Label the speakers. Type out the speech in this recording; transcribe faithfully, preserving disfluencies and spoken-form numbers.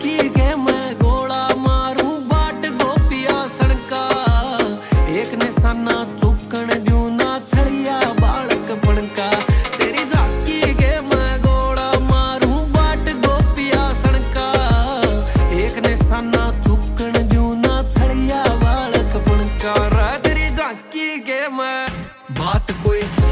Speaker 1: झांकी के मैं गोला मारूं बाट गोपिया सड़का। एक निशाना चुकन दूं ना छड़िया बालक बनका। तेरी झांकी के मैं गोला मारूं बाट गोपिया सड़का। एक निशाना चुकन दूं ना छड़िया बालक बनका। तेरी झांकी के मैं बात कोई